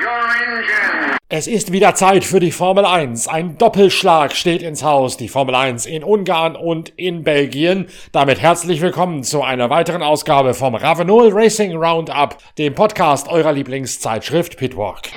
Es ist wieder Zeit für die Formel 1. Ein Doppelschlag steht ins Haus. Die Formel 1 in Ungarn und in Belgien. Damit herzlich willkommen zu einer weiteren Ausgabe vom Ravenol Racing Roundup, dem Podcast eurer Lieblingszeitschrift Pitwalk.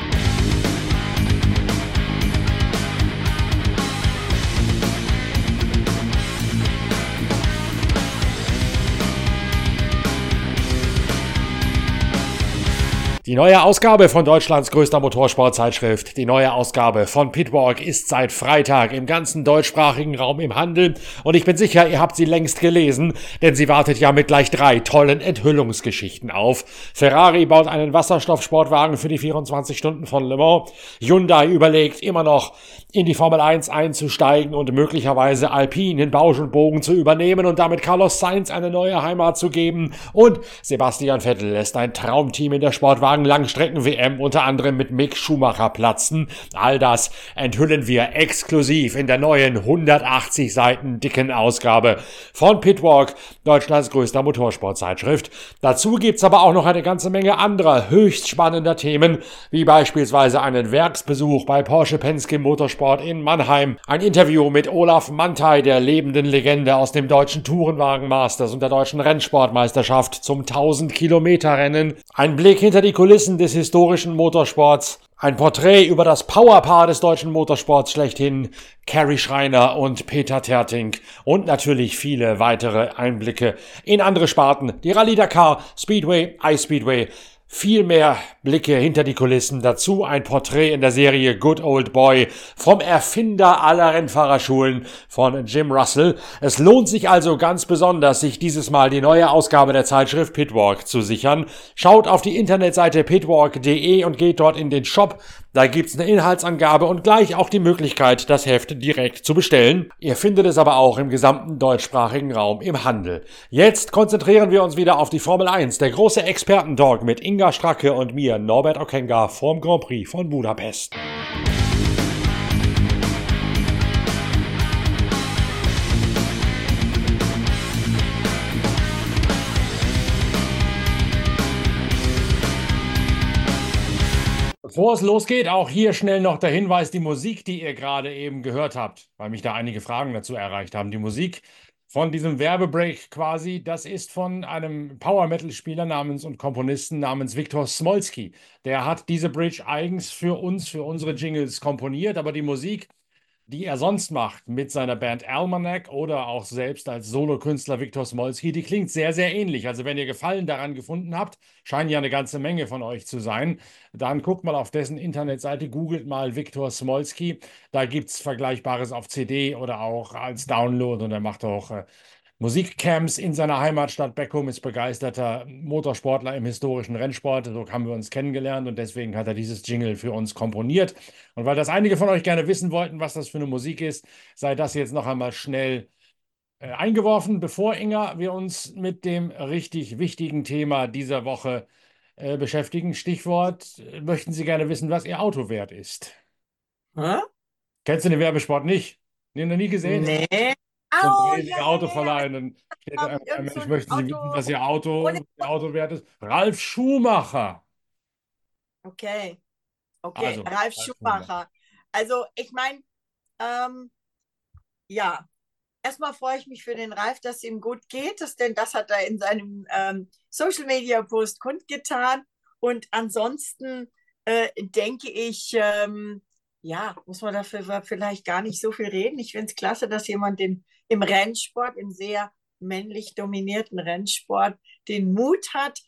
Die neue Ausgabe von Deutschlands größter Motorsportzeitschrift, die neue Ausgabe von Pitwalk ist seit Freitag im ganzen deutschsprachigen Raum im Handel und ich bin sicher, ihr habt sie längst gelesen, denn sie wartet ja mit gleich 3 tollen Enthüllungsgeschichten auf. Ferrari baut einen Wasserstoffsportwagen für die 24 Stunden von Le Mans, Hyundai überlegt immer noch in die Formel 1 einzusteigen und möglicherweise Alpine in Bausch und Bogen zu übernehmen und damit Carlos Sainz eine neue Heimat zu geben und Sebastian Vettel lässt ein Traumteam in der Sportwagen Langstrecken-WM unter anderem mit Mick Schumacher platzen. All das enthüllen wir exklusiv in der neuen 180 Seiten dicken Ausgabe von Pitwalk, Deutschlands größter Motorsportzeitschrift. Dazu gibt's aber auch noch eine ganze Menge anderer höchst spannender Themen, wie beispielsweise einen Werksbesuch bei Porsche Penske Motorsport in Mannheim, ein Interview mit Olaf Manthey, der lebenden Legende aus dem deutschen Tourenwagen-Masters und der deutschen Rennsportmeisterschaft zum 1000-Kilometer-Rennen, ein Blick hinter die Kulissen des historischen Motorsports, ein Porträt über das Powerpaar des deutschen Motorsports schlechthin, Carrie Schreiner und Peter Terting und natürlich viele weitere Einblicke in andere Sparten, die Rallye Dakar, Speedway, Ice Speedway, viel mehr Blicke hinter die Kulissen, dazu ein Porträt in der Serie Good Old Boy vom Erfinder aller Rennfahrerschulen von Jim Russell. Es lohnt sich also ganz besonders, sich dieses Mal die neue Ausgabe der Zeitschrift Pitwalk zu sichern. Schaut auf die Internetseite pitwalk.de und geht dort in den Shop. Da gibt's eine Inhaltsangabe und gleich auch die Möglichkeit, das Heft direkt zu bestellen. Ihr findet es aber auch im gesamten deutschsprachigen Raum im Handel. Jetzt konzentrieren wir uns wieder auf die Formel 1, der große Expertentalk mit Inga Stracke und mir, Norbert Okenga, vom Grand Prix von Budapest. Bevor es losgeht, auch hier schnell noch der Hinweis, die Musik, die ihr gerade eben gehört habt, weil mich da einige Fragen dazu erreicht haben. Die Musik von diesem Werbebreak quasi, das ist von einem Power-Metal-Spieler und Komponisten namens Viktor Smolski. Der hat diese Bridge eigens für uns, für unsere Jingles komponiert, aber die Musik, die er sonst macht mit seiner Band Almanac oder auch selbst als Solokünstler Viktor Smolski, die klingt sehr, sehr ähnlich. Also wenn ihr Gefallen daran gefunden habt, scheinen ja eine ganze Menge von euch zu sein, dann guckt mal auf dessen Internetseite, googelt mal Viktor Smolski. Da gibt es Vergleichbares auf CD oder auch als Download und er macht auch Musikcamps in seiner Heimatstadt Beckum, ist begeisterter Motorsportler im historischen Rennsport. So haben wir uns kennengelernt und deswegen hat er dieses Jingle für uns komponiert. Und weil das einige von euch gerne wissen wollten, was das für eine Musik ist, sei das jetzt noch einmal schnell eingeworfen, bevor Inga wir uns mit dem richtig wichtigen Thema dieser Woche beschäftigen. Stichwort, möchten Sie gerne wissen, was Ihr Auto wert ist? Hä? Kennst du den Werbespot nicht? Den noch nie gesehen? Nee. So ein Oh, riesiger ja, ja, ja, ja. Autoverleih und dann steht da irgendein Irgend so Mensch, ein möchten Sie wissen, Auto was Ihr ohne. Auto wert ist? Ralf Schumacher. Okay, okay. Also, Ralf Ralf Schumacher. Schumacher. Also, ich meine, ähm, ja, erstmal freue ich mich für den Ralf, dass es ihm gut geht, denn das hat er in seinem Social Media Post kundgetan. Und ansonsten denke ich, ja, muss man dafür vielleicht gar nicht so viel reden. Ich finde es klasse, dass jemand im Rennsport, im sehr männlich dominierten Rennsport, den Mut hat,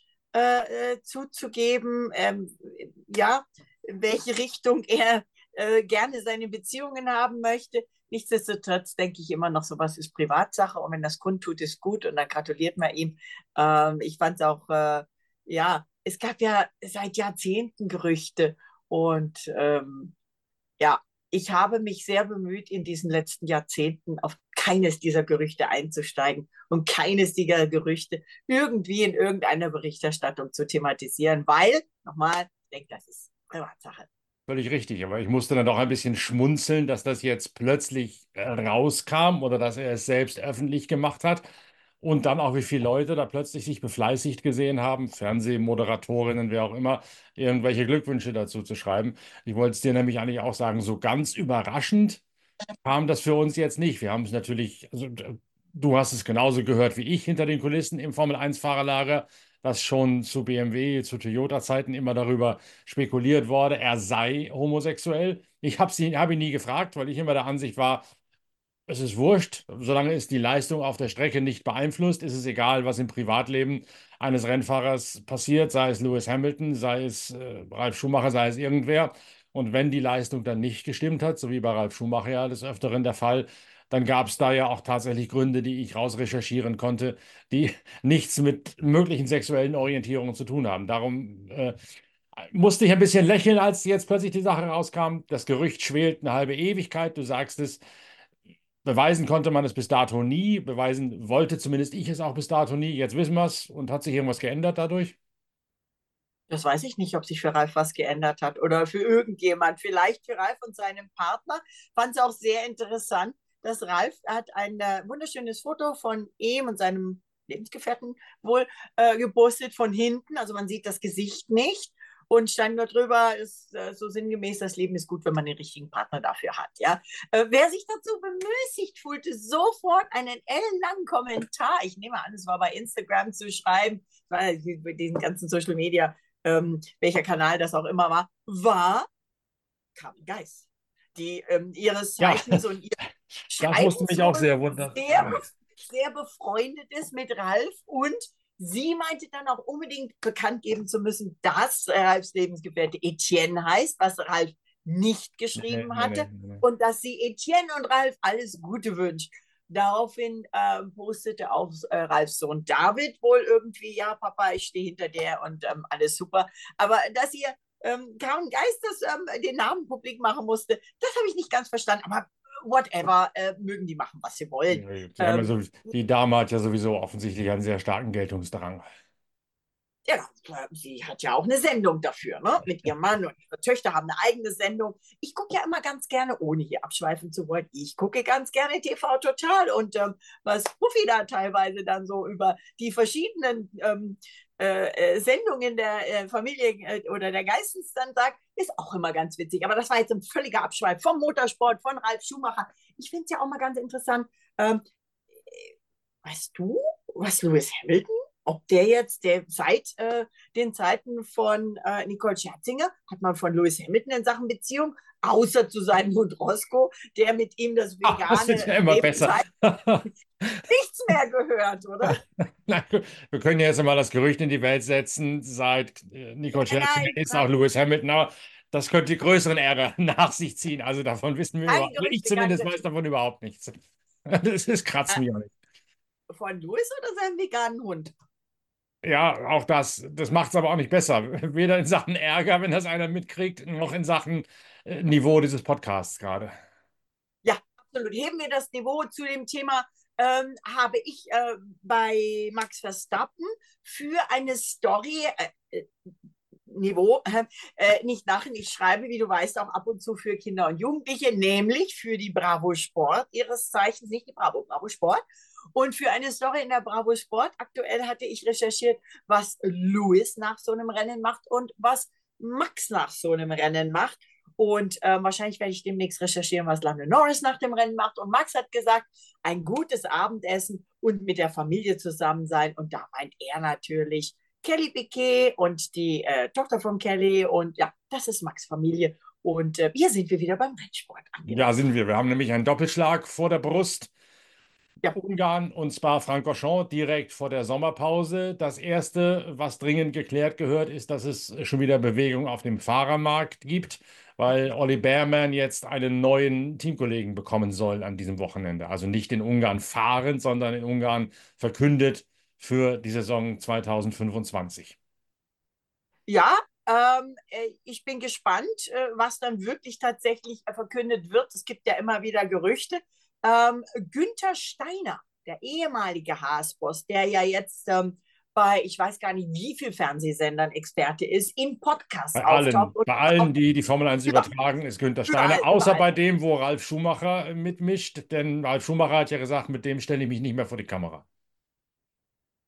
zuzugeben, ja, in welche Richtung er gerne seine Beziehungen haben möchte. Nichtsdestotrotz denke ich immer noch, sowas ist Privatsache und wenn das kundtut, ist gut und dann gratuliert man ihm. Ich fand es auch, ja, es gab ja seit Jahrzehnten Gerüchte und ja, ich habe mich sehr bemüht, in diesen letzten Jahrzehnten auf keines dieser Gerüchte einzusteigen und keines dieser Gerüchte irgendwie in irgendeiner Berichterstattung zu thematisieren, weil, nochmal, ich denke, das ist Privatsache. Völlig richtig, aber ich musste dann doch ein bisschen schmunzeln, dass das jetzt plötzlich rauskam oder dass er es selbst öffentlich gemacht hat. Und dann auch, wie viele Leute da plötzlich sich befleißigt gesehen haben, Fernsehmoderatorinnen, wer auch immer, irgendwelche Glückwünsche dazu zu schreiben. Ich wollte es dir nämlich eigentlich auch sagen, so ganz überraschend kam das für uns jetzt nicht. Wir haben es natürlich, also du hast es genauso gehört wie ich hinter den Kulissen im Formel-1-Fahrerlager, dass schon zu BMW, zu Toyota-Zeiten immer darüber spekuliert wurde, er sei homosexuell. Hab ihn nie gefragt, weil ich immer der Ansicht war, es ist wurscht, solange es die Leistung auf der Strecke nicht beeinflusst, ist es egal, was im Privatleben eines Rennfahrers passiert, sei es Lewis Hamilton, sei es Ralf Schumacher, sei es irgendwer. Und wenn die Leistung dann nicht gestimmt hat, so wie bei Ralf Schumacher ja des Öfteren der Fall, dann gab es da ja auch tatsächlich Gründe, die ich rausrecherchieren konnte, die nichts mit möglichen sexuellen Orientierungen zu tun haben. Darum musste ich ein bisschen lächeln, als jetzt plötzlich die Sache rauskam. Das Gerücht schwelt eine halbe Ewigkeit, du sagst es. Beweisen konnte man es bis dato nie. Beweisen wollte zumindest ich es auch bis dato nie. Jetzt wissen wir es. Und hat sich irgendwas geändert dadurch? Das weiß ich nicht, ob sich für Ralf was geändert hat oder für irgendjemand. Vielleicht für Ralf und seinen Partner. Fand es auch sehr interessant, dass Ralf hat ein wunderschönes Foto von ihm und seinem Lebensgefährten wohl gepostet von hinten. Also man sieht das Gesicht nicht. Und stand nur drüber, ist so sinngemäß, das Leben ist gut, wenn man den richtigen Partner dafür hat. Ja? Wer sich dazu bemüßigt fühlte, sofort einen ellenlangen Kommentar, ich nehme an, es war bei Instagram zu schreiben, bei diesen ganzen Social Media, welcher Kanal das auch immer war Carmen Geis, die ihres Ja, Zeichens und ihr das musste Schreibens mich auch wohl sehr wundern. sehr befreundet ist mit Ralf und sie meinte dann auch unbedingt bekannt geben zu müssen, dass Ralfs Lebensgefährte Etienne heißt, was Ralf nicht Nee, geschrieben nee, nee, hatte nee. und dass sie Etienne und Ralf alles Gute wünscht. Daraufhin postete auch Ralfs Sohn David wohl irgendwie, ja, Papa, ich stehe hinter der und alles super. Aber dass ihr Karen Geistes den Namen publik machen musste, das habe ich nicht ganz verstanden. Aber whatever, mögen die machen, was sie wollen. Die haben ja so, die Dame hat ja sowieso offensichtlich einen sehr starken Geltungsdrang. Ja, sie hat ja auch eine Sendung dafür, ne? Mit ihrem Mann und ihre Töchter haben eine eigene Sendung. Ich gucke ja immer ganz gerne, ohne hier abschweifen zu wollen, ich gucke ganz gerne TV Total und was Puffy da teilweise dann so über die verschiedenen Sendungen der Familie oder der Geistens dann sagt, ist auch immer ganz witzig. Aber das war jetzt ein völliger Abschweif vom Motorsport, von Ralf Schumacher. Ich finde es ja auch mal ganz interessant. Weißt du, was Lewis Hamilton, ob der jetzt seit den Zeiten von Nicole Scherzinger, hat man von Lewis Hamilton in Sachen Beziehung, außer zu seinem Hund Roscoe, der mit ihm das Ach, das wird vegane ja immer Leben besser. teilt, nichts mehr gehört, oder? Nein, wir können ja jetzt mal das Gerücht in die Welt setzen, seit Nicole Scherzinger Nein, ist auch nein, Lewis Hamilton, aber das könnte die größeren Ärger nach sich ziehen. Also davon wissen wir keine überhaupt, also ich Gerüchte, keine zumindest weiß Gerüchte. davon überhaupt nichts. Das kratzt äh, mich auch nicht. von Lewis oder seinem veganen Hund. Ja, auch das macht es aber auch nicht besser. Weder in Sachen Ärger, wenn das einer mitkriegt, noch in Sachen Niveau dieses Podcasts gerade. Ja, absolut. Heben wir das Niveau zu dem Thema, habe ich bei Max Verstappen für eine Story, Niveau, nicht lachen, ich schreibe, wie du weißt, auch ab und zu für Kinder und Jugendliche, nämlich für die Bravo Sport ihres Zeichens, nicht die Bravo, Bravo Sport. Und für eine Story in der Bravo Sport, aktuell hatte ich recherchiert, was Lewis nach so einem Rennen macht und was Max nach so einem Rennen macht. Und wahrscheinlich werde ich demnächst recherchieren, was Lando Norris nach dem Rennen macht. Und Max hat gesagt, ein gutes Abendessen und mit der Familie zusammen sein. Und da meint er natürlich Kelly Piquet und die Tochter von Kelly. Und ja, das ist Max Familie. Und hier sind wir wieder beim Rennsport Ja, angelangt. sind wir. Wir haben nämlich einen Doppelschlag vor der Brust. Ja, Ungarn und Spa-Francorchamps direkt vor der Sommerpause. Das Erste, was dringend geklärt gehört, ist, dass es schon wieder Bewegung auf dem Fahrermarkt gibt, weil Olli Bearman jetzt einen neuen Teamkollegen bekommen soll an diesem Wochenende. Also nicht in Ungarn fahren, sondern in Ungarn verkündet für die Saison 2025. ja, ich bin gespannt, was dann wirklich tatsächlich verkündet wird. Es gibt ja immer wieder Gerüchte. Günther Steiner, der ehemalige Haas-Boss, der ja jetzt bei, ich weiß gar nicht, wie viel Fernsehsendern Experte ist, in Podcasts auftaucht und Bei auch allen, die die Formel 1 überall, übertragen, ist Günther überall, Steiner, außer überall. bei dem, wo Ralf Schumacher mitmischt, denn Ralf Schumacher hat ja gesagt, mit dem stelle ich mich nicht mehr vor die Kamera.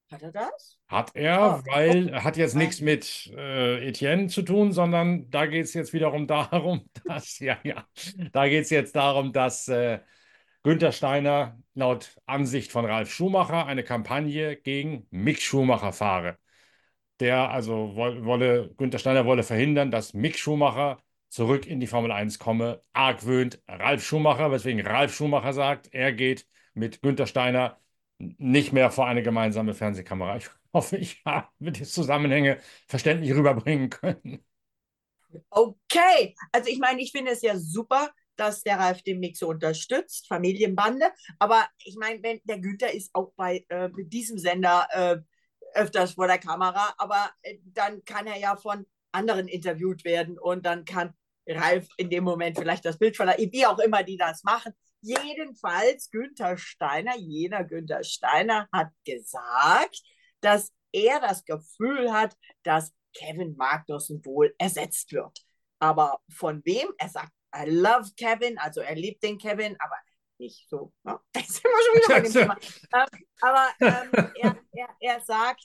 Hat er das? Hat er, Oh, weil er hat jetzt okay. nichts mit Etienne zu tun, sondern da geht es jetzt wiederum darum, da geht es jetzt darum, dass Günther Steiner laut Ansicht von Ralf Schumacher eine Kampagne gegen Mick Schumacher fahre. Der also Günther Steiner wolle verhindern, dass Mick Schumacher zurück in die Formel 1 komme, argwöhnt Ralf Schumacher, weswegen Ralf Schumacher sagt, er geht mit Günther Steiner nicht mehr vor eine gemeinsame Fernsehkamera. Ich hoffe, ich habe die Zusammenhänge verständlich rüberbringen können. Okay, also ich meine, ich finde es ja super, dass der Ralf den Mix so unterstützt, Familienbande. Aber ich meine, wenn der Günther ist auch bei mit diesem Sender öfters vor der Kamera, aber dann kann er ja von anderen interviewt werden und dann kann Ralf in dem Moment vielleicht das Bild verleihen, wie auch immer die das machen. Jedenfalls Günther Steiner, jener Günther Steiner hat gesagt, dass er das Gefühl hat, dass Kevin Magnussen wohl ersetzt wird. Aber von wem? Er sagt, I love Kevin, also er liebt den Kevin, aber nicht so. Ne? Da sind wir schon wieder bei dem Thema. Aber er sagt,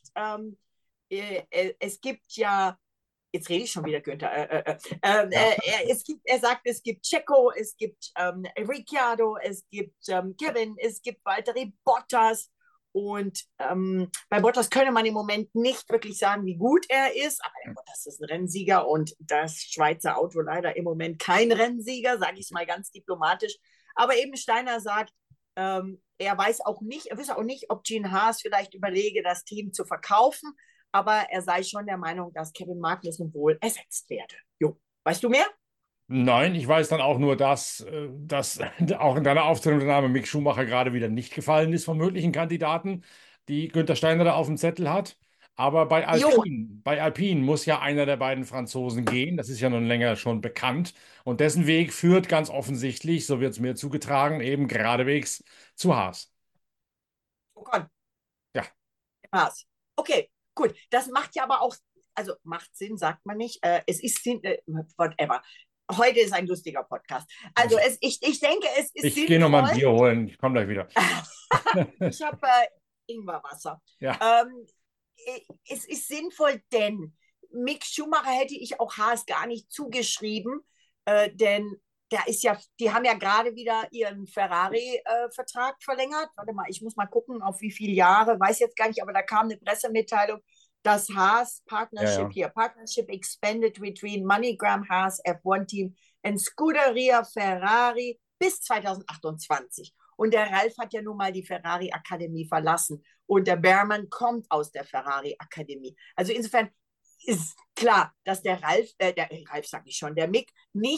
es gibt ja, jetzt rede ich schon wieder, Günther. Ja. Er sagt, es gibt Checo, es gibt Ricciardo, es gibt Kevin, es gibt Valtteri Bottas. Und bei Bottas könne man im Moment nicht wirklich sagen, wie gut er ist, aber der Bottas ist ein Rennsieger und das Schweizer Auto leider im Moment kein Rennsieger, sage ich es mal ganz diplomatisch. Aber eben Steiner sagt, er weiß auch nicht, er wisse auch nicht, ob Gene Haas vielleicht überlege, das Team zu verkaufen, aber er sei schon der Meinung, dass Kevin Magnussen wohl ersetzt werde. Jo, weißt du mehr? Nein, ich weiß dann auch nur, dass auch in deiner Aufzählung der Name Mick Schumacher gerade wieder nicht gefallen ist von möglichen Kandidaten, die Günther Steiner da auf dem Zettel hat. Aber Jo, Bei Alpine muss ja einer der beiden Franzosen gehen. Das ist ja nun länger schon bekannt. Und dessen Weg führt ganz offensichtlich, so wird es mir zugetragen, eben geradewegs zu Haas. oh Gott, Ja, Haas. Okay, gut. Das macht ja aber auch, also macht Sinn, sagt man nicht. Es ist Sinn, whatever. Heute ist ein lustiger Podcast. Also also ich denke, es ist ich gehe noch mal ein sinnvoll. Bier holen. Ich komme gleich wieder. Ich habe Ingwerwasser. Ja, Es ist sinnvoll, denn Mick Schumacher hätte ich auch Haas gar nicht zugeschrieben, denn die haben ja gerade wieder ihren Ferrari-Vertrag verlängert. Warte mal, ich muss mal gucken, auf wie viele Jahre, weiß jetzt gar nicht, aber da kam eine Pressemitteilung, dass Haas ja, ja. Partnership expanded between MoneyGram Haas F1 Team and Scuderia Ferrari bis 2028. Und der Ralf hat ja nun mal die Ferrari Akademie verlassen. Und der Behrmann kommt aus der Ferrari Akademie. Also insofern ist klar, dass der Ralf sage ich schon, der Mick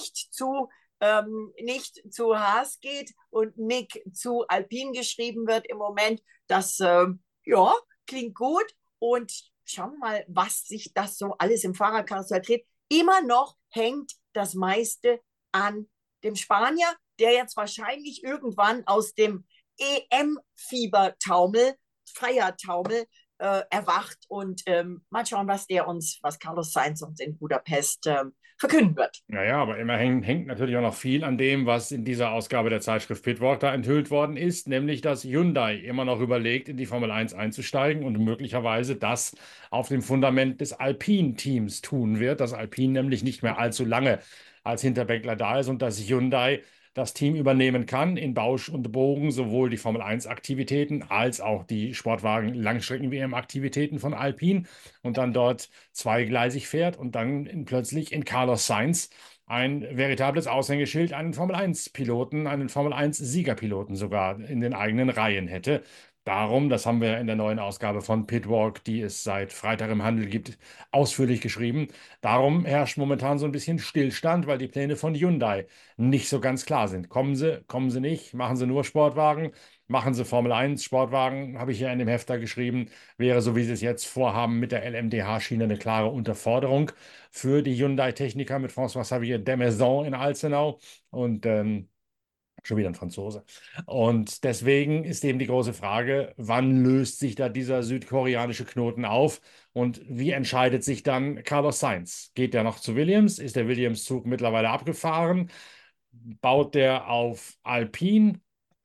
nicht zu Haas geht und Mick zu Alpine geschrieben wird im Moment. Das ja, klingt gut. Und schauen wir mal, was sich das so alles im Fahrerkarussell dreht. Immer noch hängt das meiste an dem Spanier, der jetzt wahrscheinlich irgendwann aus dem EM-Fiebertaumel, Feiertaumel, erwacht und mal schauen, was Carlos Sainz uns in Budapest verkünden wird. Naja, aber immerhin hängt natürlich auch noch viel an dem, was in dieser Ausgabe der Zeitschrift Pitwalk da enthüllt worden ist, nämlich dass Hyundai immer noch überlegt, in die Formel 1 einzusteigen und möglicherweise das auf dem Fundament des Alpine-Teams tun wird, dass Alpine nämlich nicht mehr allzu lange als Hinterbänkler da ist und dass Hyundai das Team übernehmen kann in Bausch und Bogen, sowohl die Formel 1-Aktivitäten als auch die Sportwagen-Langstrecken-WM-Aktivitäten von Alpine und dann dort zweigleisig fährt und dann plötzlich in Carlos Sainz ein veritables Aushängeschild, einen Formel-1-Piloten, einen Formel-1-Siegerpiloten sogar in den eigenen Reihen hätte. Darum, das haben wir in der neuen Ausgabe von Pitwalk, die es seit Freitag im Handel gibt, ausführlich geschrieben. Darum herrscht momentan so ein bisschen Stillstand, weil die Pläne von Hyundai nicht so ganz klar sind. Kommen sie nicht, machen sie nur Sportwagen, machen sie Formel 1 Sportwagen, habe ich ja in dem Hefter geschrieben, wäre, so wie sie es jetzt vorhaben, mit der LMDH-Schiene eine klare Unterforderung für die Hyundai-Techniker mit François-Xavier Demaison in Alzenau und schon wieder ein Franzose. Und deswegen ist eben die große Frage, wann löst sich da dieser südkoreanische Knoten auf und wie entscheidet sich dann Carlos Sainz? Geht der noch zu Williams? Ist der Williams-Zug mittlerweile abgefahren? Baut der auf Alpine?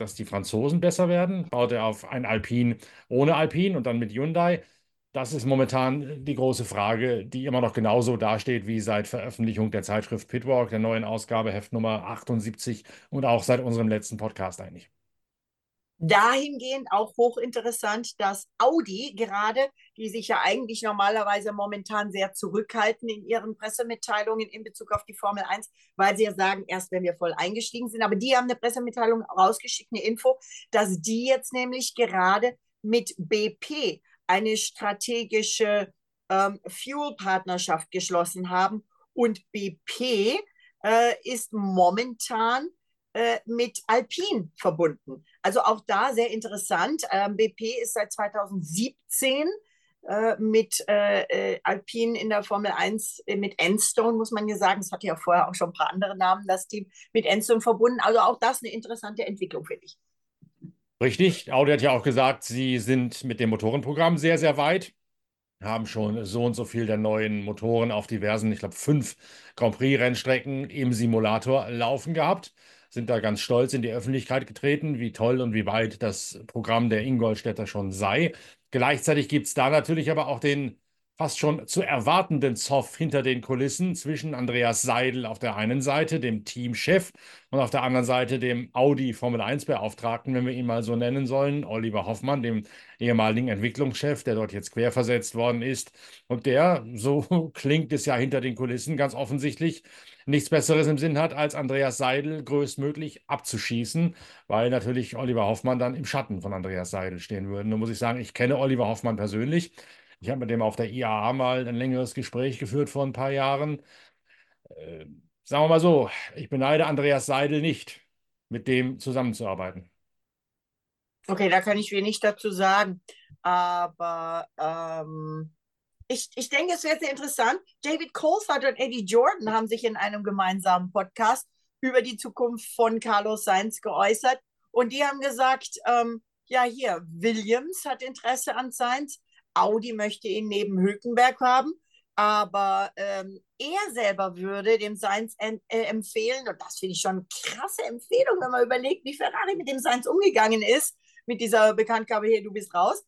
dass die Franzosen besser werden? Baut er auf ein Alpine ohne Alpine und dann mit Hyundai? Das ist momentan die große Frage, die immer noch genauso dasteht wie seit Veröffentlichung der Zeitschrift Pitwalk, der neuen Ausgabe, Heft Nummer 78 und auch seit unserem letzten Podcast eigentlich. Dahingehend auch hochinteressant, dass Audi gerade, die sich ja eigentlich normalerweise momentan sehr zurückhalten in ihren Pressemitteilungen in Bezug auf die Formel 1, weil sie ja sagen, erst wenn wir voll eingestiegen sind, aber die haben eine Pressemitteilung rausgeschickt, eine Info, dass die jetzt nämlich gerade mit BP eine strategische Fuel-Partnerschaft geschlossen haben und BP ist momentan mit Alpine verbunden. Also auch da sehr interessant. BP ist seit 2017 mit Alpine in der Formel 1, mit Enstone, muss man ja sagen. Es hatte ja vorher auch schon ein paar andere Namen, das Team, mit Enstone verbunden. Also auch das eine interessante Entwicklung, finde ich. Richtig, Audi hat ja auch gesagt, sie sind mit dem Motorenprogramm sehr, sehr weit, haben schon so und so viel der neuen Motoren auf diversen, ich glaube, 5 Grand Prix-Rennstrecken im Simulator laufen gehabt. Sind da ganz stolz in die Öffentlichkeit getreten, wie toll und wie weit das Programm der Ingolstädter schon sei. Gleichzeitig gibt es da natürlich aber auch den fast schon zu erwartenden Zoff hinter den Kulissen zwischen Andreas Seidl auf der einen Seite, dem Teamchef, und auf der anderen Seite dem Audi Formel 1 Beauftragten, wenn wir ihn mal so nennen sollen, Oliver Hoffmann, dem ehemaligen Entwicklungschef, der dort jetzt querversetzt worden ist. Und der, so klingt es ja hinter den Kulissen, ganz offensichtlich nichts Besseres im Sinn hat, als Andreas Seidl größtmöglich abzuschießen, weil natürlich Oliver Hoffmann dann im Schatten von Andreas Seidl stehen würde. Nun muss ich sagen, ich kenne Oliver Hoffmann persönlich. Ich habe mit dem auf der IAA mal ein längeres Gespräch geführt vor ein paar Jahren. Äh, Sagen wir mal so, ich beneide Andreas Seidel nicht, mit dem zusammenzuarbeiten. Okay, da kann ich wenig dazu sagen. Aber ich denke, es wäre sehr interessant. David Coulthard und Eddie Jordan haben sich in einem gemeinsamen Podcast über die Zukunft von Carlos Sainz geäußert. Und die haben gesagt, ja, hier, Williams hat Interesse an Sainz, Audi möchte ihn neben Hülkenberg haben, aber er selber würde dem Sainz empfehlen, und das finde ich schon eine krasse Empfehlung, wenn man überlegt, wie Ferrari mit dem Sainz umgegangen ist, mit dieser Bekanntgabe hier, du bist raus.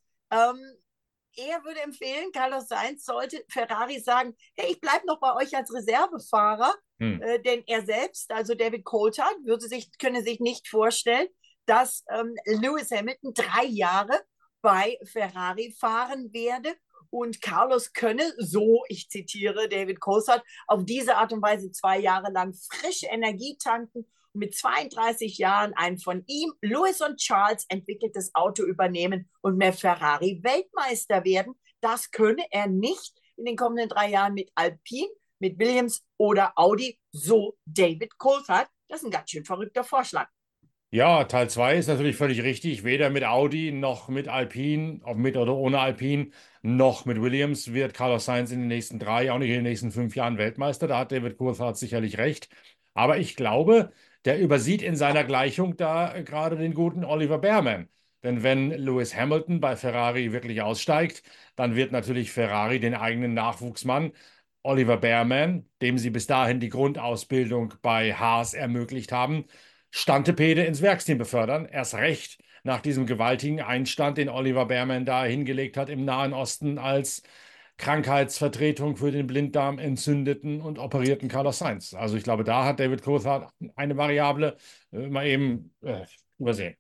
Er würde empfehlen, Carlos Sainz sollte Ferrari sagen, hey, ich bleibe noch bei euch als Reservefahrer, Hm. denn er selbst, also David Coulthard, könne sich nicht vorstellen, dass Lewis Hamilton 3 Jahre bei Ferrari fahren werde und Carlos könne, so ich zitiere David Coulthard, auf diese Art und Weise 2 Jahre lang frische Energie tanken und mit 32 Jahren ein von ihm, Lewis und Charles entwickeltes Auto übernehmen und mehr Ferrari-Weltmeister werden. Das könne er nicht in den kommenden 3 Jahren mit Alpine, mit Williams oder Audi, so David Coulthard. Das ist ein ganz schön verrückter Vorschlag. Ja, Teil 2 ist natürlich völlig richtig. Weder mit Audi noch mit Alpine, ob mit oder ohne Alpine, noch mit Williams wird Carlos Sainz in den nächsten 3, auch nicht in den nächsten 5 Jahren Weltmeister. Da hat David Coulthard sicherlich recht. Aber ich glaube, der übersieht in seiner Gleichung da gerade den guten Oliver Bearman. Denn wenn Lewis Hamilton bei Ferrari wirklich aussteigt, dann wird natürlich Ferrari den eigenen Nachwuchsmann Oliver Bearman, dem sie bis dahin die Grundausbildung bei Haas ermöglicht haben, Stantepede ins Werksteam befördern. Erst recht nach diesem gewaltigen Einstand, den Oliver Bearman da hingelegt hat im Nahen Osten als Krankheitsvertretung für den Blinddarm entzündeten und operierten Carlos Sainz. Also ich glaube, da hat David Coulthard eine Variable mal eben übersehen.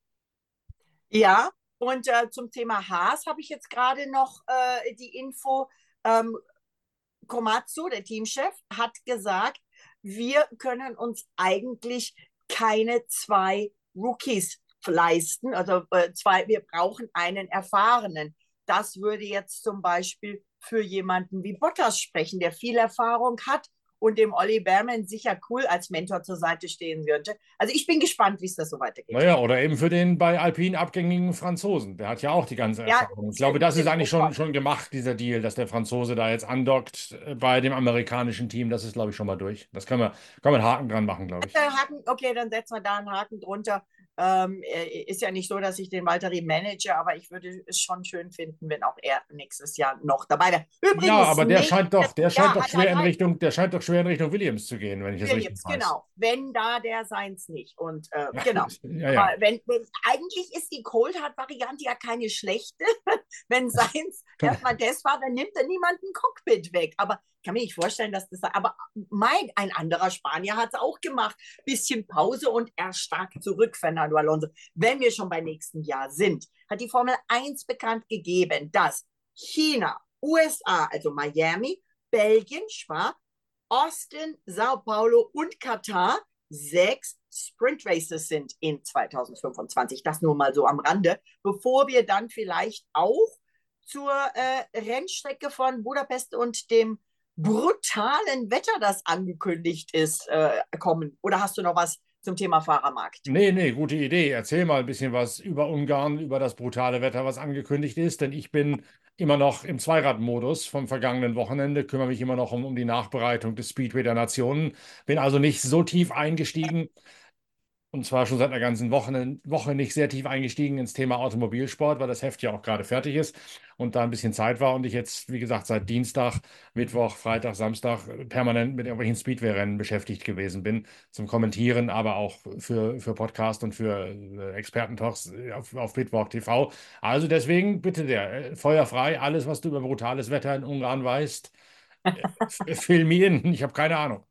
Ja, und zum Thema Haas habe ich jetzt gerade noch die Info, ähm, Komatsu, der Teamchef, hat gesagt, wir können uns eigentlich keine 2 Rookies leisten. Also wir brauchen einen erfahrenen. Das würde jetzt zum Beispiel für jemanden wie Bottas sprechen, der viel Erfahrung hat und dem Olli Bearman sicher cool als Mentor zur Seite stehen würde. Also ich bin gespannt, wie es das so weitergeht. Naja, oder eben für den bei Alpine abgängigen Franzosen. Der hat ja auch die ganze Ja, Erfahrung. Ich glaube, Tim, das ist Tim eigentlich schon, Woodcock. schon gemacht, dieser Deal, dass der Franzose da jetzt andockt bei dem amerikanischen Team. Das ist, glaube ich, schon mal durch. Das können wir einen Haken dran machen, glaube ich. Haken, okay, dann setzen wir da einen Haken drunter. Ist ja nicht so, dass ich den Valtteri manage, aber ich würde es schon schön finden, wenn auch er nächstes Jahr noch dabei wäre. Ja, Übrigens aber nicht, der scheint ja, doch halt, schwer halt, in halt. Der scheint doch schwer in Richtung Williams zu gehen, wenn ich das richtig Philips, weiß. genau. Wenn da der seins nicht. Und Ja, genau. ja, Aber ja. eigentlich ist die Coldhard-Variante ja keine schlechte. Wenn seins erstmal das war, dann nimmt er niemanden Cockpit weg. Aber ich kann mir nicht vorstellen, dass das. Aber ein anderer Spanier hat es auch gemacht. Bisschen Pause und er stark zurück, Fernando Alonso. Wenn wir schon beim nächsten Jahr sind, hat die Formel 1 bekannt gegeben, dass China, USA, also Miami, Belgien, Spa, Austin, Sao Paulo und Katar 6 Sprint Races sind in 2025. Das nur mal so am Rande, bevor wir dann vielleicht auch zur Rennstrecke von Budapest und dem brutalen Wetter, das angekündigt ist, kommen. Oder hast du noch was zum Thema Fahrermarkt? Nee, nee, gute Idee. Erzähl mal ein bisschen was über Ungarn, über das brutale Wetter, was angekündigt ist, denn ich bin immer noch im Zweiradmodus vom vergangenen Wochenende, kümmere mich immer noch um die Nachbereitung des Speedway der Nationen, bin also nicht so tief eingestiegen. Und zwar schon seit einer ganzen Woche nicht sehr tief eingestiegen ins Thema Automobilsport, weil das Heft ja auch gerade fertig ist und da ein bisschen Zeit war und ich jetzt, wie gesagt, seit Dienstag, Mittwoch, Freitag, Samstag permanent mit irgendwelchen Speedway-Rennen beschäftigt gewesen bin, zum Kommentieren, aber auch für Podcast und für Expertentalks auf Bitwalk TV. Also deswegen bitte der, Feuer frei, alles, was du über brutales Wetter in Ungarn weißt, fill me in. Ich habe keine Ahnung.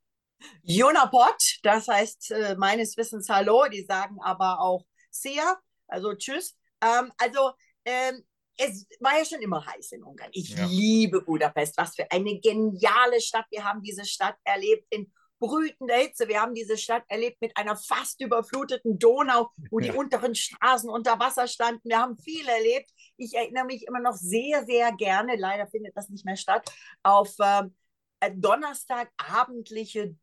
Jonapod, das heißt meines Wissens Hallo, die sagen aber auch Sia, also Tschüss. Also es war ja schon immer heiß in Ungarn. Ich Ja. liebe Budapest. Was für eine geniale Stadt. Wir haben diese Stadt erlebt in brütender Hitze. Wir haben diese Stadt erlebt mit einer fast überfluteten Donau, wo die Ja. unteren Straßen unter Wasser standen. Wir haben viel erlebt. Ich erinnere mich immer noch sehr, sehr gerne, leider findet das nicht mehr statt, auf Donnerstagabendliche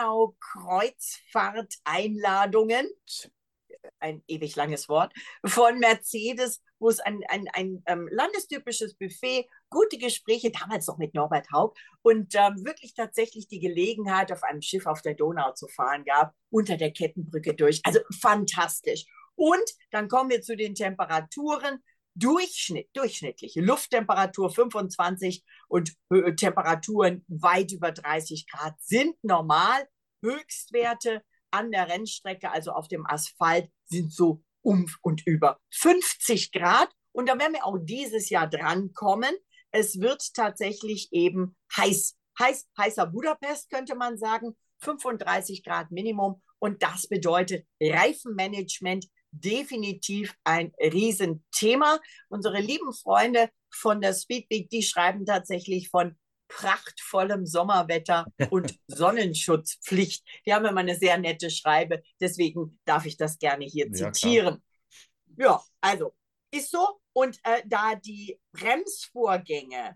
Donaukreuzfahrt-Einladungen, ein ewig langes Wort, von Mercedes, wo es ein landestypisches Buffet, gute Gespräche, damals noch mit Norbert Haupt und wirklich tatsächlich die Gelegenheit, auf einem Schiff auf der Donau zu fahren gab, unter der Kettenbrücke durch. Also fantastisch. Und dann kommen wir zu den Temperaturen. Durchschnittliche Lufttemperatur 25 und Temperaturen weit über 30 Grad sind normal. Höchstwerte an der Rennstrecke, also auf dem Asphalt, sind so und über 50 Grad. Und da werden wir auch dieses Jahr drankommen. Es wird tatsächlich eben heißer Budapest, könnte man sagen. 35 Grad Minimum. Und das bedeutet Reifenmanagement definitiv ein Riesenthema. Unsere lieben Freunde von der Speedweek, die schreiben tatsächlich von prachtvollem Sommerwetter und Sonnenschutzpflicht. Die haben immer eine sehr nette Schreibe, deswegen darf ich das gerne hier Ja, klar. zitieren. Ja, also ist so. Und da die Bremsvorgänge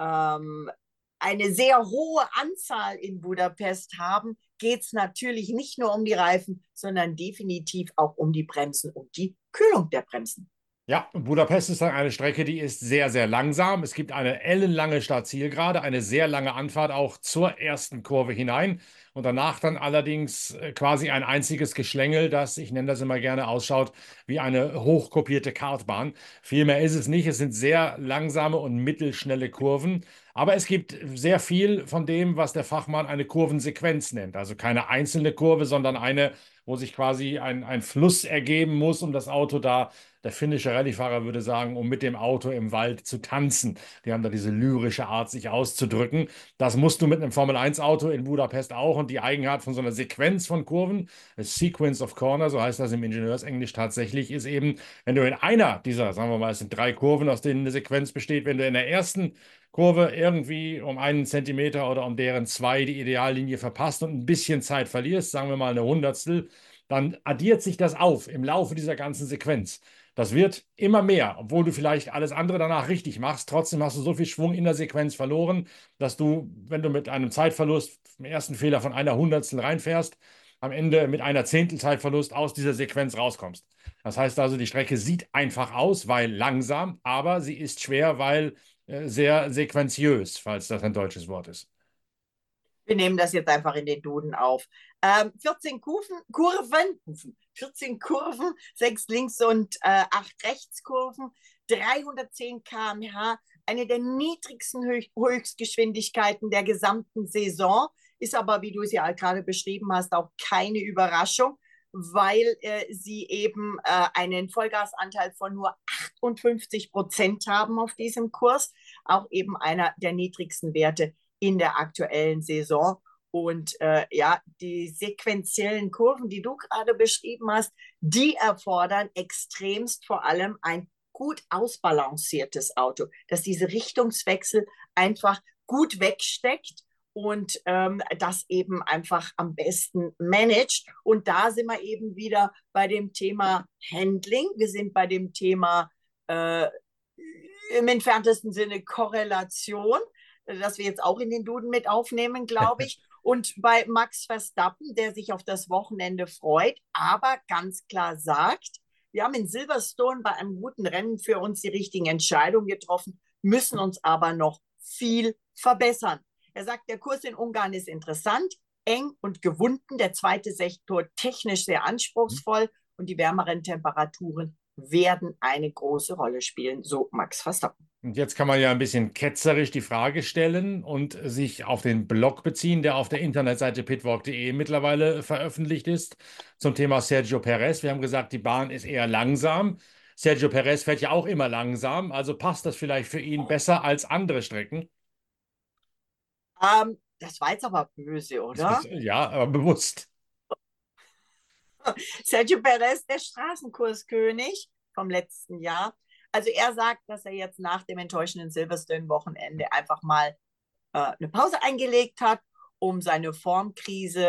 eine sehr hohe Anzahl in Budapest haben, geht es natürlich nicht nur um die Reifen, sondern definitiv auch um die Bremsen und die Kühlung der Bremsen. Ja, und Budapest ist dann eine Strecke, die ist sehr, sehr langsam. Es gibt eine ellenlange Startzielgerade, eine sehr lange Anfahrt auch zur ersten Kurve hinein und danach dann allerdings quasi ein einziges Geschlängel, das, ich nenne das immer gerne, ausschaut wie eine hochkopierte Kartbahn. Viel mehr ist es nicht. Es sind sehr langsame und mittelschnelle Kurven, aber es gibt sehr viel von dem, was der Fachmann eine Kurvensequenz nennt. Also keine einzelne Kurve, sondern eine, wo sich quasi ein Fluss ergeben muss, um das Auto da, der finnische Rallyefahrer würde sagen, um mit dem Auto im Wald zu tanzen. Die haben da diese lyrische Art, sich auszudrücken. Das musst du mit einem Formel-1-Auto in Budapest auch. Und die Eigenart von so einer Sequenz von Kurven, a Sequence of Corner, so heißt das im Ingenieursenglisch tatsächlich, ist eben, wenn du in einer dieser, sagen wir mal, es sind 3 Kurven, aus denen eine Sequenz besteht, wenn du in der ersten Kurve irgendwie um einen Zentimeter oder um deren 2 die Ideallinie verpasst und ein bisschen Zeit verlierst, sagen wir mal eine Hundertstel, dann addiert sich das auf im Laufe dieser ganzen Sequenz. Das wird immer mehr, obwohl du vielleicht alles andere danach richtig machst. Trotzdem hast du so viel Schwung in der Sequenz verloren, dass du, wenn du mit einem Zeitverlust im ersten Fehler von einer Hundertstel reinfährst, am Ende mit einer Zehntel Zeitverlust aus dieser Sequenz rauskommst. Das heißt also, die Strecke sieht einfach aus, weil langsam, aber sie ist schwer, weil sehr sequenziös, falls das ein deutsches Wort ist. Wir nehmen das jetzt einfach in den Duden auf. 14 Kurven, 14 Kurven, 6 Links- und 8 Rechtskurven, 310 km/h, eine der niedrigsten Höchstgeschwindigkeiten der gesamten Saison. Ist aber, wie du es ja gerade beschrieben hast, auch keine Überraschung, weil sie eben einen Vollgasanteil von nur 58% haben auf diesem Kurs. Auch eben einer der niedrigsten Werte in der aktuellen Saison. Und ja, die sequentiellen Kurven, die du gerade beschrieben hast, die erfordern extremst vor allem ein gut ausbalanciertes Auto, dass diese Richtungswechsel einfach gut wegsteckt und das eben einfach am besten managt. Und da sind wir eben wieder bei dem Thema Handling. Wir sind bei dem Thema im entferntesten Sinne Korrelation, das wir jetzt auch in den Duden mit aufnehmen, glaube ich. Und bei Max Verstappen, der sich auf das Wochenende freut, aber ganz klar sagt, wir haben in Silverstone bei einem guten Rennen für uns die richtigen Entscheidungen getroffen, müssen uns aber noch viel verbessern. Er sagt, der Kurs in Ungarn ist interessant, eng und gewunden, der zweite Sektor technisch sehr anspruchsvoll und die wärmeren Temperaturen werden eine große Rolle spielen, so Max Verstappen. Und jetzt kann man ja ein bisschen ketzerisch die Frage stellen und sich auf den Blog beziehen, der auf der Internetseite pitwalk.de mittlerweile veröffentlicht ist, zum Thema Sergio Perez. Wir haben gesagt, die Bahn ist eher langsam. Sergio Perez fährt ja auch immer langsam, also passt das vielleicht für ihn besser als andere Strecken? Das war jetzt aber böse, oder? Ja, aber bewusst. Sergio Perez, der Straßenkurskönig vom letzten Jahr. Also er sagt, dass er jetzt nach dem enttäuschenden Silverstone-Wochenende einfach mal eine Pause eingelegt hat, um seine Formkrise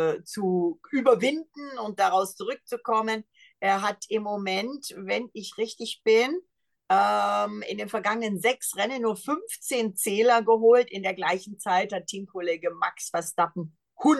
zu überwinden und daraus zurückzukommen. Er hat im Moment, wenn ich richtig bin, in den vergangenen 6 Rennen nur 15 Zähler geholt. In der gleichen Zeit hat Teamkollege Max Verstappen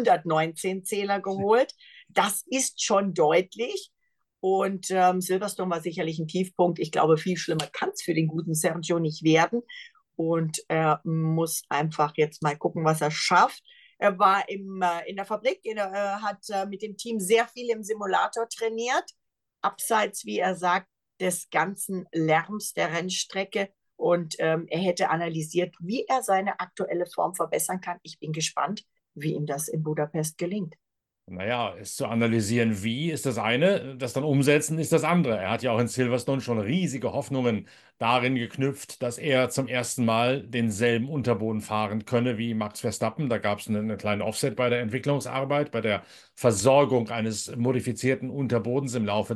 119 Zähler geholt. Das ist schon deutlich. Und Silverstone war sicherlich ein Tiefpunkt. Ich glaube, viel schlimmer kann es für den guten Sergio nicht werden. Und er muss einfach jetzt mal gucken, was er schafft. Er war in der Fabrik, er hat mit dem Team sehr viel im Simulator trainiert, abseits, wie er sagt, des ganzen Lärms der Rennstrecke. Und er hätte analysiert, wie er seine aktuelle Form verbessern kann. Ich bin gespannt, wie ihm das in Budapest gelingt. Naja, es zu analysieren, wie, ist das eine, das dann umsetzen ist das andere. Er hat ja auch in Silverstone schon riesige Hoffnungen darin geknüpft, dass er zum ersten Mal denselben Unterboden fahren könne wie Max Verstappen. Da gab es eine kleine Offset bei der Entwicklungsarbeit, bei der Versorgung eines modifizierten Unterbodens im Laufe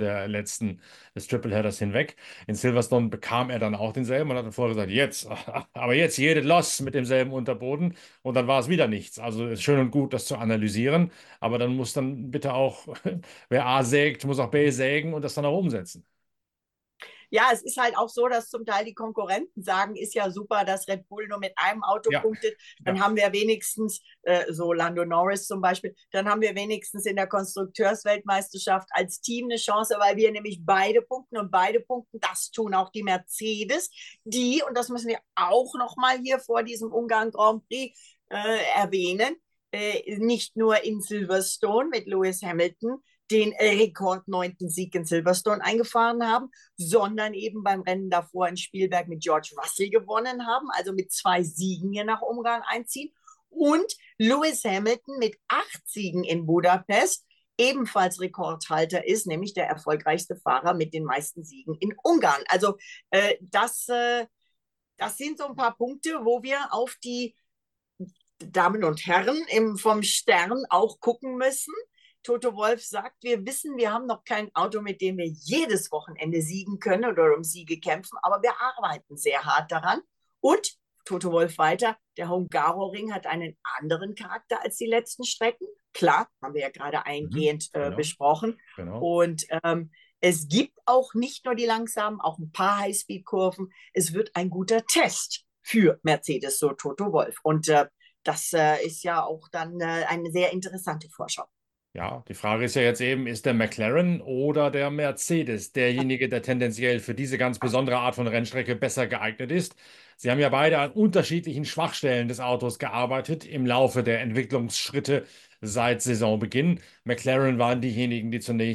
des Tripleheaders hinweg. In Silverstone bekam er dann auch denselben und hat dann vorher gesagt, jetzt, aber jetzt jedes Los mit demselben Unterboden und dann war es wieder nichts. Also ist schön und gut, das zu analysieren. Aber dann muss dann bitte auch, wer A sägt, muss auch B sägen und das dann auch umsetzen. Ja, es ist halt auch so, dass zum Teil die Konkurrenten sagen, ist ja super, dass Red Bull nur mit einem Auto Ja, punktet. Dann ja. haben wir wenigstens, so Lando Norris zum Beispiel, dann haben wir wenigstens in der Konstrukteursweltmeisterschaft als Team eine Chance, weil wir nämlich beide punkten und beide punkten. Das tun auch die Mercedes, die, und das müssen wir auch nochmal hier vor diesem Ungarn Grand Prix erwähnen, nicht nur in Silverstone mit Lewis Hamilton den Rekord 9. Sieg in Silverstone eingefahren haben, sondern eben beim Rennen davor in Spielberg mit George Russell gewonnen haben, also mit 2 Siegen hier nach Ungarn einziehen. Und Lewis Hamilton mit 8 Siegen in Budapest ebenfalls Rekordhalter ist, nämlich der erfolgreichste Fahrer mit den meisten Siegen in Ungarn. Also das sind so ein paar Punkte, wo wir auf die Damen und Herren vom Stern auch gucken müssen. Toto Wolff sagt, wir wissen, wir haben noch kein Auto, mit dem wir jedes Wochenende siegen können oder um Siege kämpfen, aber wir arbeiten sehr hart daran. Und Toto Wolff weiter, der Hungaroring hat einen anderen Charakter als die letzten Strecken. Klar, haben wir ja gerade eingehend Genau, besprochen. genau. Und es gibt auch nicht nur die langsamen, auch ein paar Highspeed-Kurven. Es wird ein guter Test für Mercedes, so Toto Wolff. Und das ist ja auch dann eine sehr interessante Vorschau. Ja, die Frage ist ja jetzt eben, ist der McLaren oder der Mercedes derjenige, der tendenziell für diese ganz besondere Art von Rennstrecke besser geeignet ist? Sie haben ja beide an unterschiedlichen Schwachstellen des Autos gearbeitet im Laufe der Entwicklungsschritte seit Saisonbeginn. McLaren waren diejenigen, die zunächst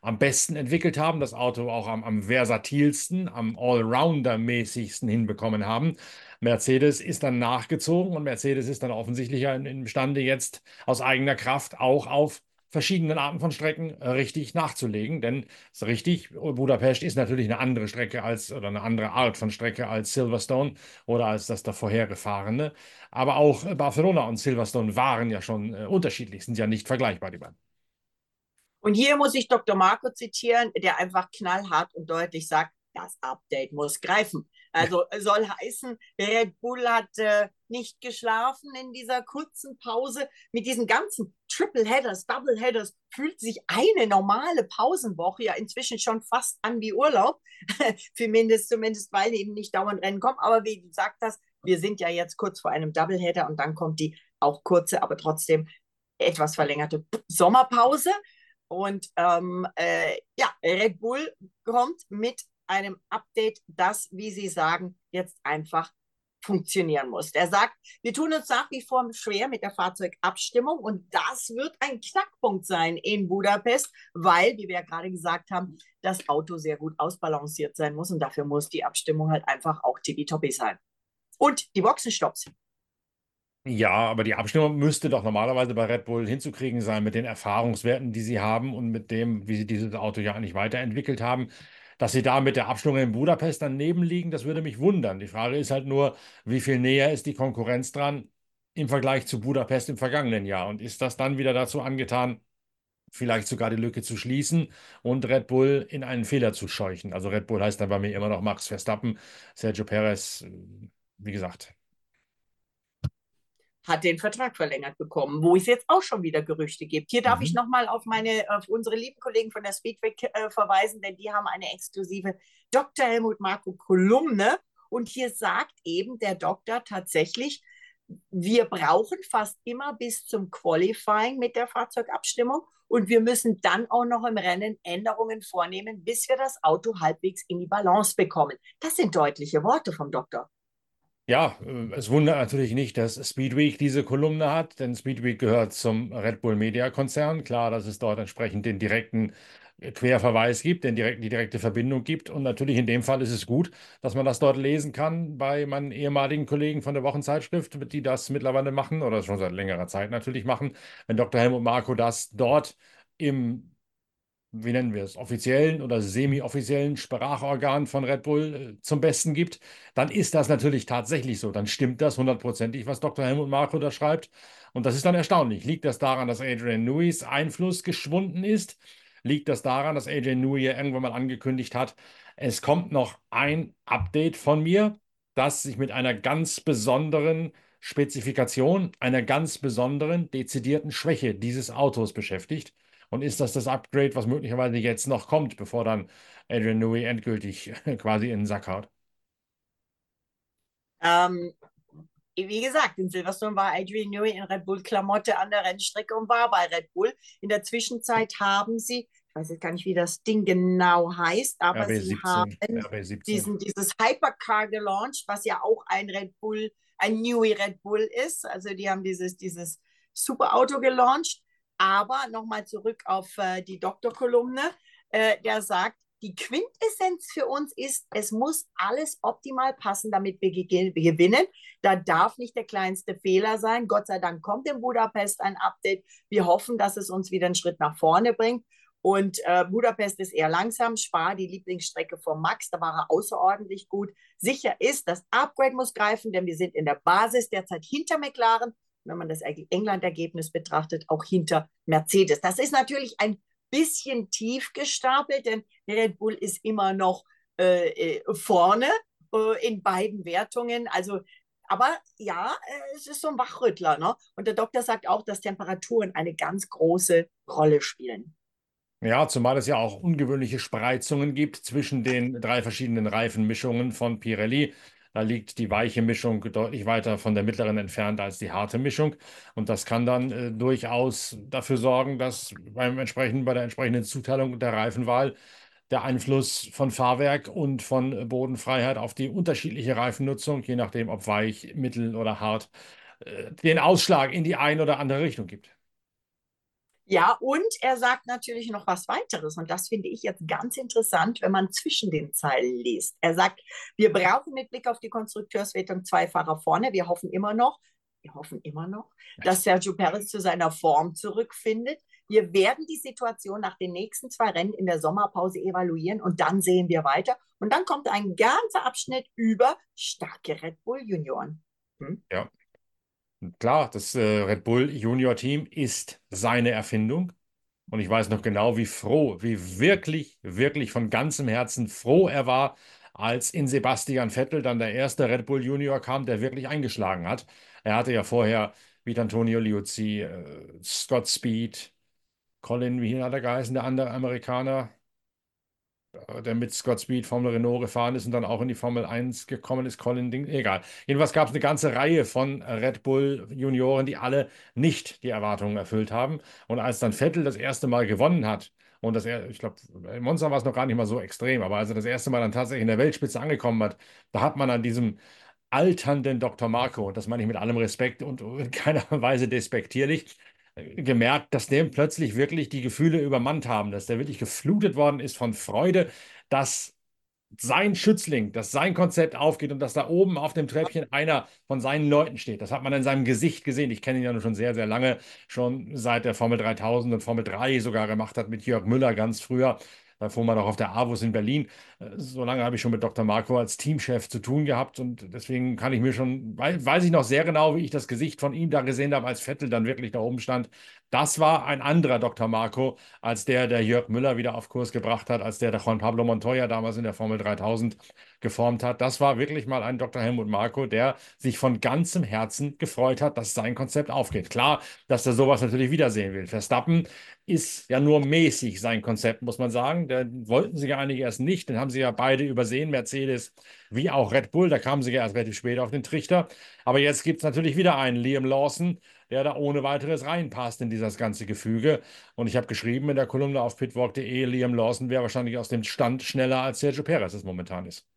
am besten entwickelt haben, das Auto auch am versatilsten, am Allrounder-mäßigsten hinbekommen haben. Mercedes ist dann nachgezogen und Mercedes ist dann offensichtlich ja imstande, jetzt aus eigener Kraft auch auf verschiedenen Arten von Strecken richtig nachzulegen. Denn ist richtig, Budapest ist natürlich eine andere Strecke als oder eine andere Art von Strecke als Silverstone oder als das da vorhergefahrene. Aber auch Barcelona und Silverstone waren ja schon unterschiedlich, sind ja nicht vergleichbar, die beiden. Und hier muss ich Dr. Marco zitieren, der einfach knallhart und deutlich sagt, das Update muss greifen. Also soll heißen, Red Bull hat nicht geschlafen in dieser kurzen Pause. Mit diesen ganzen Triple Headers, Double Headers fühlt sich eine normale Pausenwoche ja inzwischen schon fast an wie Urlaub. Zumindest, weil eben nicht dauernd Rennen kommen. Aber wie du gesagt hast, wir sind ja jetzt kurz vor einem Doubleheader und dann kommt die auch kurze, aber trotzdem etwas verlängerte Sommerpause. Und ja, Red Bull kommt mit einem Update, das, wie Sie sagen, jetzt einfach funktionieren muss. Er sagt, wir tun uns nach wie vor schwer mit der Fahrzeugabstimmung und das wird ein Knackpunkt sein in Budapest, weil, wie wir ja gerade gesagt haben, das Auto sehr gut ausbalanciert sein muss und dafür muss die Abstimmung halt einfach auch tippitoppi sein. Und die Boxenstopps. Ja, aber die Abstimmung müsste doch normalerweise bei Red Bull hinzukriegen sein mit den Erfahrungswerten, die sie haben und mit dem, wie sie dieses Auto ja eigentlich weiterentwickelt haben. Dass sie da mit der Abstimmung in Budapest daneben liegen, das würde mich wundern. Die Frage ist halt nur, wie viel näher ist die Konkurrenz dran im Vergleich zu Budapest im vergangenen Jahr? Und ist das dann wieder dazu angetan, vielleicht sogar die Lücke zu schließen und Red Bull in einen Fehler zu scheuchen? Also Red Bull heißt dann bei mir immer noch Max Verstappen, Sergio Perez, wie gesagt. Hat den Vertrag verlängert bekommen, wo es jetzt auch schon wieder Gerüchte gibt. Hier darf ich Mhm. nochmal auf unsere lieben Kollegen von der Speedway verweisen, denn die haben eine exklusive Dr. Helmut Marko Kolumne. Und hier sagt eben der Doktor tatsächlich, wir brauchen fast immer bis zum Qualifying mit der Fahrzeugabstimmung und wir müssen dann auch noch im Rennen Änderungen vornehmen, bis wir das Auto halbwegs in die Balance bekommen. Das sind deutliche Worte vom Doktor. Ja, es wundert natürlich nicht, dass Speedweek diese Kolumne hat, denn Speedweek gehört zum Red Bull Media Konzern. Klar, dass es dort entsprechend den direkten Querverweis gibt, die direkte Verbindung gibt. Und natürlich in dem Fall ist es gut, dass man das dort lesen kann bei meinen ehemaligen Kollegen von der Wochenzeitschrift, die das mittlerweile machen oder schon seit längerer Zeit natürlich machen. Wenn Dr. Helmut Marko das dort im wie nennen wir es, offiziellen oder semi-offiziellen Sprachorgan von Red Bull zum Besten gibt, dann ist das natürlich tatsächlich so. Dann stimmt das hundertprozentig, was Dr. Helmut Marko da schreibt. Und das ist dann erstaunlich. Liegt das daran, dass Adrian Neweys Einfluss geschwunden ist? Liegt das daran, dass Adrian Newey ja irgendwann mal angekündigt hat, es kommt noch ein Update von mir, das sich mit einer ganz besonderen Spezifikation, einer ganz besonderen, dezidierten Schwäche dieses Autos beschäftigt? Und ist das das Upgrade, was möglicherweise jetzt noch kommt, bevor dann Adrian Newey endgültig quasi in den Sack haut? Ähm, Wie gesagt, in Silverstone war Adrian Newey in Red Bull-Klamotte an der Rennstrecke und war bei Red Bull. In der Zwischenzeit haben sie, ich weiß jetzt gar nicht, wie das Ding genau heißt, aber sie haben RB17, RB17. dieses Hypercar gelauncht, was ja auch ein Red Bull, ein Newey Red Bull ist. Also die haben dieses Superauto gelauncht. Aber nochmal zurück auf die Doktorkolumne, der sagt, die Quintessenz für uns ist, es muss alles optimal passen, damit wir gewinnen. Da darf nicht der kleinste Fehler sein. Gott sei Dank kommt in Budapest ein Update. Wir hoffen, dass es uns wieder einen Schritt nach vorne bringt. Und Budapest ist eher langsam. Spa, die Lieblingsstrecke von Max, da war er außerordentlich gut. Sicher ist, das Upgrade muss greifen, denn wir sind in der Basis derzeit hinter McLaren. Wenn man das England-Ergebnis betrachtet, auch hinter Mercedes. Das ist natürlich ein bisschen tief gestapelt, denn Red Bull ist immer noch vorne in beiden Wertungen. Also, aber ja, es ist so ein Wachrüttler. Ne? Und der Doktor sagt auch, dass Temperaturen eine ganz große Rolle spielen. Ja, zumal es ja auch ungewöhnliche Spreizungen gibt zwischen den drei verschiedenen Reifenmischungen von Pirelli. Da liegt die weiche Mischung deutlich weiter von der mittleren entfernt als die harte Mischung. Und das kann dann durchaus dafür sorgen, dass bei der entsprechenden Zuteilung der Reifenwahl der Einfluss von Fahrwerk und von Bodenfreiheit auf die unterschiedliche Reifennutzung, je nachdem ob weich, mittel oder hart, den Ausschlag in die eine oder andere Richtung gibt. Ja, und er sagt natürlich noch was weiteres. Und das finde ich jetzt ganz interessant, wenn man zwischen den Zeilen liest. Er sagt, wir brauchen mit Blick auf die Konstrukteurswertung zwei Fahrer vorne. Wir hoffen immer noch, dass Sergio Perez zu seiner Form zurückfindet. Wir werden die Situation nach den nächsten zwei Rennen in der Sommerpause evaluieren und dann sehen wir weiter. Und dann kommt ein ganzer Abschnitt über starke Red Bull Junioren. Ja, klar, das Red Bull Junior Team ist seine Erfindung. Und ich weiß noch genau, wie froh, wie wirklich, wirklich von ganzem Herzen froh er war, als in Sebastian Vettel dann der erste Red Bull Junior kam, der wirklich eingeschlagen hat. Er hatte ja vorher mit Antonio Liuzzi, Scott Speed, Colin, wie hat er geheißen, der andere Amerikaner? Der mit Scott Speed Formel Renault gefahren ist und dann auch in die Formel 1 gekommen ist, Colin Ding, egal. Jedenfalls gab es eine ganze Reihe von Red Bull Junioren, die alle nicht die Erwartungen erfüllt haben. Und als dann Vettel das erste Mal gewonnen hat, und ich glaube, in Monza war es noch gar nicht mal so extrem, aber als er das erste Mal dann tatsächlich in der Weltspitze angekommen hat, da hat man an diesem alternden Dr. Marco, und das meine ich mit allem Respekt und in keiner Weise despektierlich, gemerkt, dass dem plötzlich wirklich die Gefühle übermannt haben, dass der wirklich geflutet worden ist von Freude, dass sein Schützling, dass sein Konzept aufgeht und dass da oben auf dem Treppchen einer von seinen Leuten steht. Das hat man in seinem Gesicht gesehen. Ich kenne ihn ja nun schon sehr, sehr lange, schon seit der Formel 3000 und Formel 3 sogar gemacht hat mit Jörg Müller ganz früher. Da fuhr man auch auf der AWUS in Berlin. So lange habe ich schon mit Dr. Marco als Teamchef zu tun gehabt und deswegen kann ich mir schon, weiß ich noch sehr genau, wie ich das Gesicht von ihm da gesehen habe, als Vettel dann wirklich da oben stand. Das war ein anderer Dr. Marco, als der Jörg Müller wieder auf Kurs gebracht hat, als der Juan Pablo Montoya damals in der Formel 3000 geformt hat. Das war wirklich mal ein Dr. Helmut Marko, der sich von ganzem Herzen gefreut hat, dass sein Konzept aufgeht. Klar, dass er sowas natürlich wiedersehen will. Verstappen ist ja nur mäßig sein Konzept, muss man sagen. Da wollten sie ja einige erst nicht. Den haben sie ja beide übersehen, Mercedes wie auch Red Bull. Da kamen sie ja erst relativ spät auf den Trichter. Aber jetzt gibt es natürlich wieder einen Liam Lawson, der da ohne weiteres reinpasst in dieses ganze Gefüge. Und ich habe geschrieben in der Kolumne auf pitwalk.de, Liam Lawson wäre wahrscheinlich aus dem Stand schneller als Sergio Perez es momentan ist.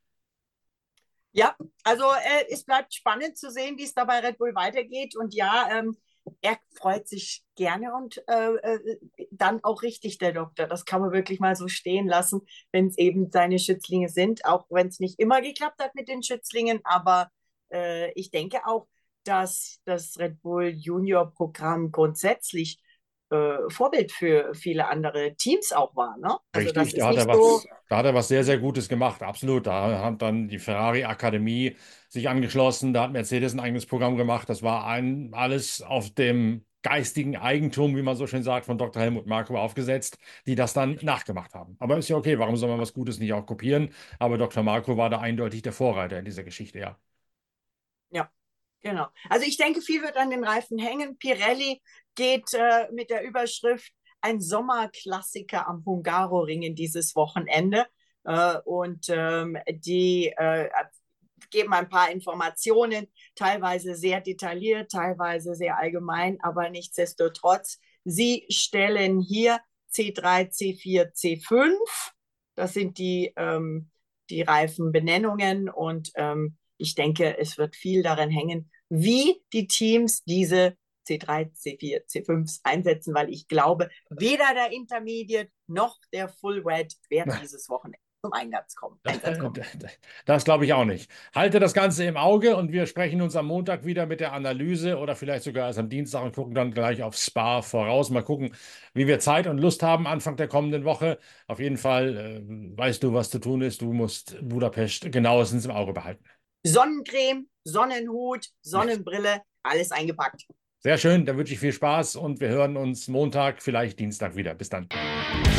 Ja, also es bleibt spannend zu sehen, wie es da bei Red Bull weitergeht. Und ja, er freut sich gerne und dann auch richtig, der Doktor. Das kann man wirklich mal so stehen lassen, wenn es eben seine Schützlinge sind, auch wenn es nicht immer geklappt hat mit den Schützlingen. Aber ich denke auch, dass das Red Bull Junior Programm grundsätzlich Vorbild für viele andere Teams auch war. Ne? Also das Richtig, ist nicht so. da hat er was sehr, sehr Gutes gemacht, absolut. Da hat dann die Ferrari Akademie sich angeschlossen, da hat Mercedes ein eigenes Programm gemacht. Das war alles auf dem geistigen Eigentum, wie man so schön sagt, von Dr. Helmut Marko aufgesetzt, die das dann nachgemacht haben. Aber ist ja okay, warum soll man was Gutes nicht auch kopieren? Aber Dr. Marko war da eindeutig der Vorreiter in dieser Geschichte, ja. Ja, genau. Also ich denke, viel wird an den Reifen hängen. Pirelli geht mit der Überschrift ein Sommerklassiker am Hungaroringen dieses Wochenende. Die geben ein paar Informationen, teilweise sehr detailliert, teilweise sehr allgemein, aber nichtsdestotrotz, sie stellen hier C3, C4, C5. Das sind die Reifenbenennungen und ich denke, es wird viel daran hängen, wie die Teams diese C3, C4, C5 einsetzen, weil ich glaube, weder der Intermediate noch der Full Red werden dieses Wochenende zum Einsatz kommen. Das glaube ich auch nicht. Halte das Ganze im Auge und wir sprechen uns am Montag wieder mit der Analyse oder vielleicht sogar erst am Dienstag und gucken dann gleich auf Spa voraus. Mal gucken, wie wir Zeit und Lust haben Anfang der kommenden Woche. Auf jeden Fall weißt du, was zu tun ist. Du musst Budapest genauestens im Auge behalten. Sonnencreme, Sonnenhut, Sonnenbrille, alles eingepackt. Sehr schön, dann wünsche ich viel Spaß und wir hören uns Montag, vielleicht Dienstag wieder. Bis dann.